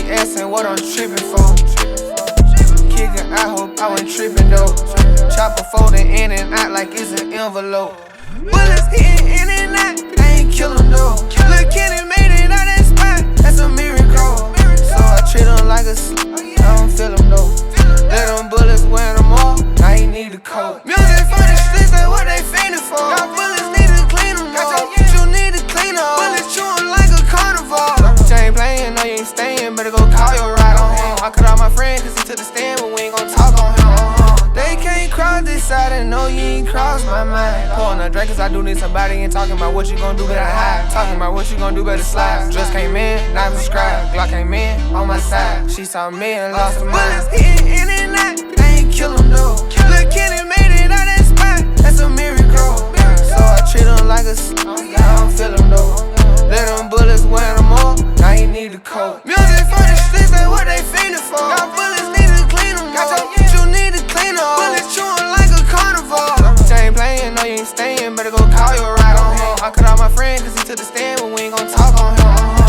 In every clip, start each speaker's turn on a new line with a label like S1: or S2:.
S1: asking what I'm tripping for. Kicking, I hope I wasn't tripping though. Chopper folding in and out like it's an envelope. Bullets hitting in and out, I ain't kill him though. Lil' Kenny made it out that spot, that's a miracle. So I treat him like a I don't feel him though. Let them bullets wear them off, now he need a coat. Music for the streets, that's what they fainted for. Got bullets, need to clean them off. You need to clean up. Bullets chewing like a carnival. You ain't playing, no you ain't staying, better go call your ride on him. I cut out my friend cause he took the stand, but we ain't gon' talk on him. They can't cross this side and know you ain't cross my mind. Pouring a drink cause I do need somebody, ain't talking about what you gon' do, better hide. Talking about what you gon' do, better slide. Just came in, not subscribed. Glock came in, on my side. She saw me and lost her mind. Bullets hitting in and out, they ain't kill him though. Lil' Kenny made it out that spot, that's a miracle. So I treat him like a I don't feel him though. Let them bullets wear them off, now he need a coat. Music for the streets, that's what they fainted for. Got bullets, need to clean them off. You need to clean up. Bullets chewing like a carnival. You ain't playing, no you ain't staying, better go call your ride on him. I cut out my friend cause he took the stand, but we ain't gon' talk on him.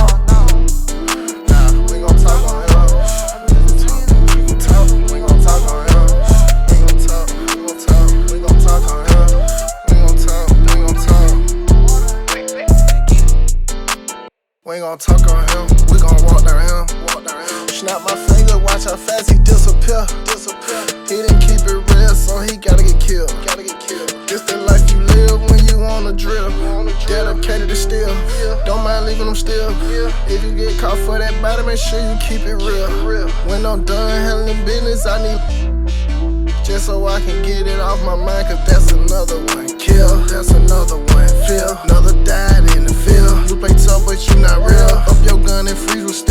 S1: Nah, we ain't gon' talk on him. We gon' talk, we gon' talk on him. We gon' talk, we gon' talk, we gon' talk on him. We gon' talk, we gon' talk. We ain't gon' talk on him, we gon' walk down him. Snap my finger, watch how fast he disappear. He didn't keep it real, so he gotta get killed. This the life you live when you on a drill. Dedicated to steal, don't mind leaving them still. If you get caught for that body, make sure you keep it real. When I'm done handling business, I need just so I can get it off my mind, cause that's another one kill, that's another one feel. Another died in the field. You play tough, but you not real. Up your gun and freeze with